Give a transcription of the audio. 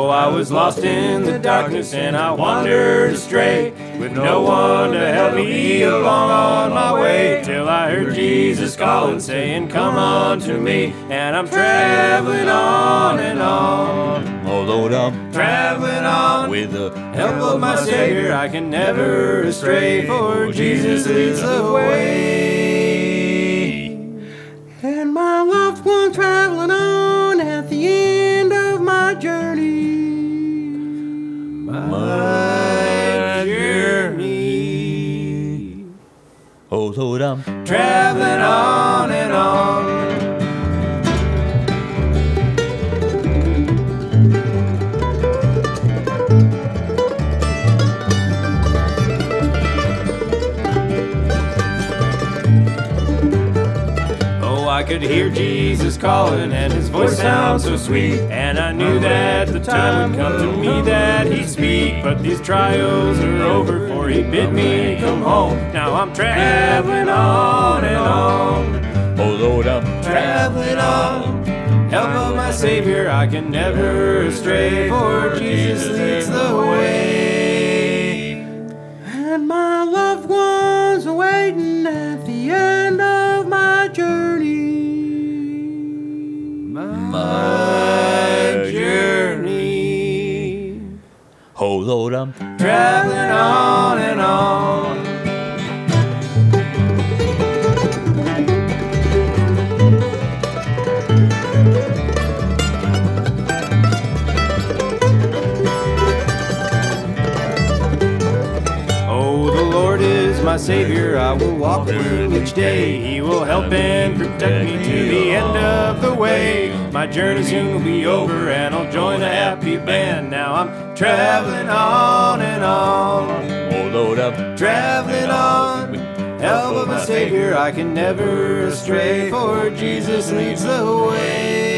I was lost in the darkness and I wandered astray, with no one to help me along on my way, till I heard Jesus calling, saying, come unto me, and I'm traveling on and on. Oh Lord, I'm Traveling on with the help of my Savior, I can never astray, for Jesus leads the way. And my loved one traveling on at the end of my journey. My journey. Oh Lord, I'm Traveling on and on. I could hear Jesus calling, and his voice sounds so sweet, and I knew that the time would come to me that he'd speak. But these trials are over, for he bid me come home. Now I'm traveling on and on. oh Lord, I'm Traveling on, help of my Savior, I can never astray, for Jesus leads the way. And my loved ones are waiting at the end of my journey. My journey. oh Lord, I'm Traveling on and on. Oh, the Lord is my Savior, I will walk with him each day. He will help and protect me to the end of the way. My journey soon will be over and I'll join a happy band. Now I'm traveling on and on. oh Lord, I'm Traveling on, help of my Savior, I can never astray, for Jesus leads the way.